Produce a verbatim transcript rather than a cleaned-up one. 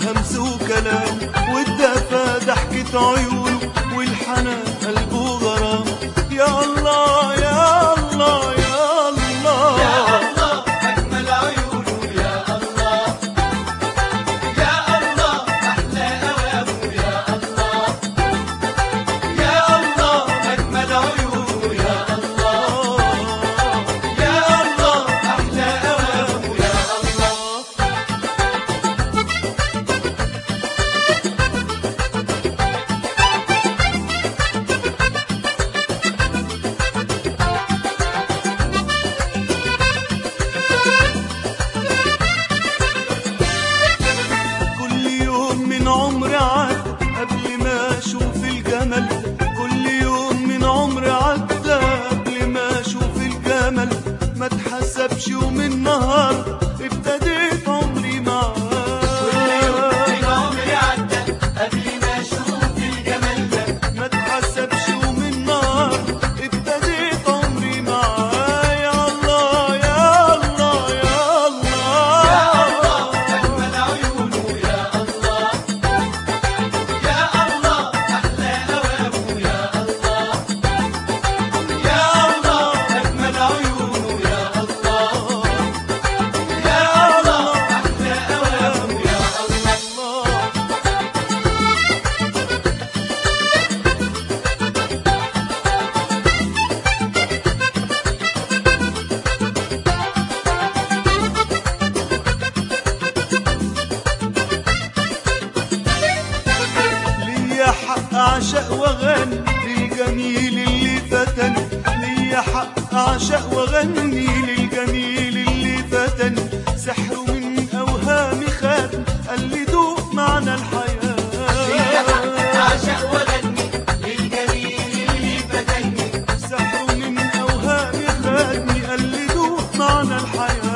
همس وكلام، والدفا ضحكة عيونه، والحنان قلبه غرام. يا الله يا الله يا الله يا الله أجمل عيونه، يا الله يا الله أحلى أوامه، يا الله يا الله أجمل عيونه، يا الله يا الله أحلى أوامه، يا الله. كل يوم من عمري عدى قبل ما اشوف الجمل، كل يوم من عمري عدى قبل ما اشوف الجمل. ما اتحسبش يوم النهار ابتديت عمري معاه، كل يوم من عمري عدى قبل ما أشوف الجمال ده، ما اتحسبش يوم النهار ابتديت عمري معاه. يا الله يا الله يا الله يا الله أجمل عيونه، يا الله يا الله أحلى أوامه، يا الله يا الله أجمل عيونه، يا الله يا الله أحلى أوامه، يا الله. ليا حق أعشق وأغني للجميل اللي فتني، ليا حق أعشق وأغني للجميل اللي فتني. سحره من أوهامي خدني قال لي دوق معنى الحياة. ليا حق أعشق وأغني للجميل اللي فتني، سحره من أوهامي خدني قال لي دوق معنى الحياة.